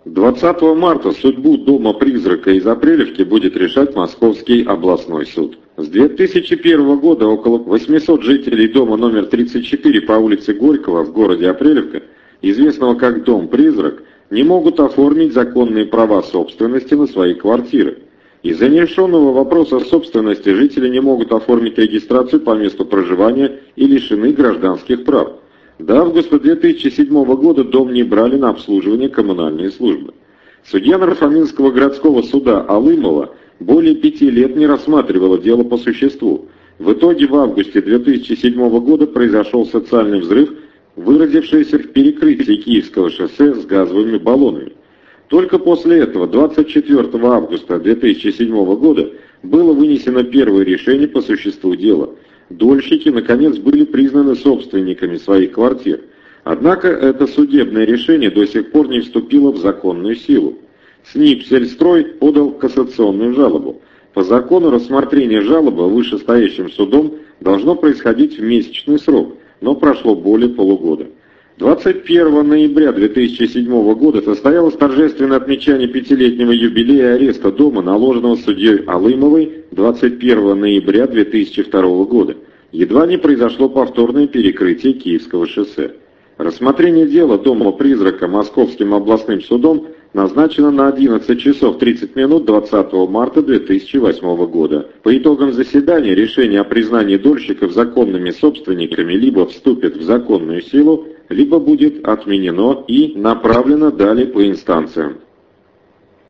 20 марта судьбу дома-призрака из Апрелевки будет решать Московский областной суд. С 2001 года около 800 жителей дома номер 34 по улице Горького в городе Апрелевка, известного как Дом-призрак, не могут оформить законные права собственности на свои квартиры. Из-за нерешенного вопроса собственности жители не могут оформить регистрацию по месту проживания и лишены гражданских прав. До августа 2007 года дом не брали на обслуживание коммунальные службы. Судья Нарфаминского городского суда Алымова более 5 лет не рассматривала дело по существу. В итоге в августе 2007 года произошел социальный взрыв, выразившийся в перекрытии Киевского шоссе с газовыми баллонами. Только после этого, 24 августа 2007 года, было вынесено первое решение по существу дела. Дольщики, наконец, были признаны собственниками своих квартир. Однако это судебное решение до сих пор не вступило в законную силу. СНИП «Сельстрой» подал кассационную жалобу. По закону рассмотрение жалобы вышестоящим судом должно происходить в месячный срок, но прошло более полугода. 21 ноября 2007 года состоялось торжественное отмечание 5-летнего юбилея ареста дома, наложенного судьей Алымовой 21 ноября 2002 года. Едва не произошло повторное перекрытие Киевского шоссе. Рассмотрение дела дома-призрака Московским областным судом назначено на 11 часов 30 минут 20 марта 2008 года. По итогам заседания решение о признании дольщиков законными собственниками либо вступит в законную силу, либо будет отменено и направлено далее по инстанциям.